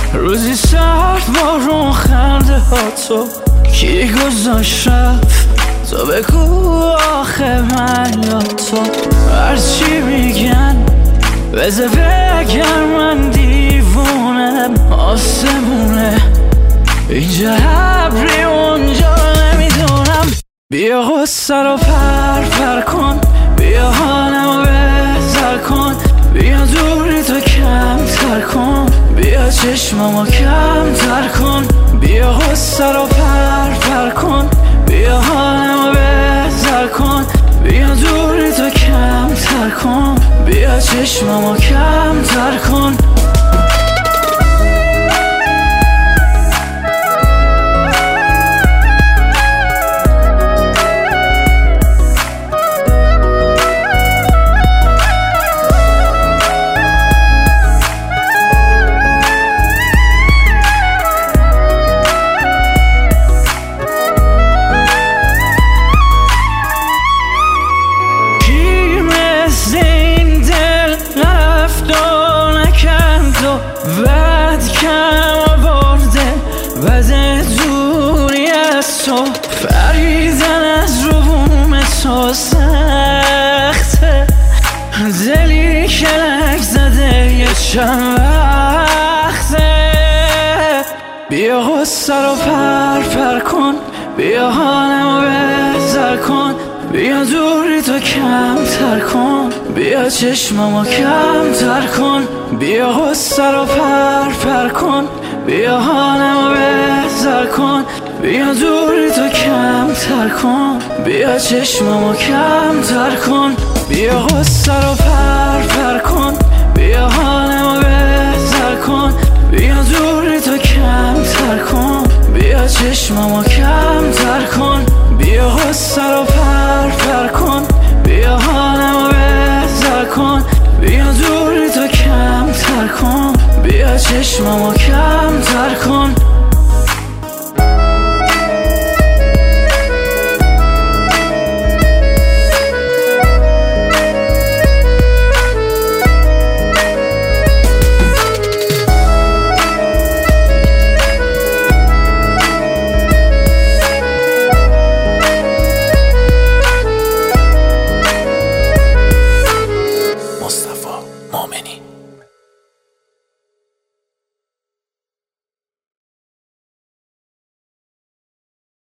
روزی سرد بارون خنده ها تو کی گذاشت رفت تو بگو آخه من یا تو هرچی میگن بذار بگم من دیوونم آسمونه اینجا ابری اونجا نمیدونم بیا غصه رو پر کن بیا حالمو بهتر کن بیا دوری تو کم تر کن بیا چشممو کم تر کن بیا غصه رو پر کن بیا حالمو بهتر کن بیا دوری تو کم تر کن بیا چشممو کم تر کن بعد کم آورده بعد دوری از تو فریدن از روم تو سخته دلی که لک زده یه چند وقته بیا غصه رو پر کن بیا حالمو بهتر کن بیا دوری تو کم تر کن بیا چشممو کم تر کن بیا غصه رو پر کن بیا حالمو بهتر کن بیا دوری تو کم تر کن بیا چشممو کم تر کن بیا غصه رو پر کن بیا حالمو بهتر کن بیا دوری تو کم تر کن بیا چشممو کم تر کن بیا غصه رو پر کن بیا حالمو بهتر کن بیا دوری تو کم تر کن بیا چشممو کم تر کن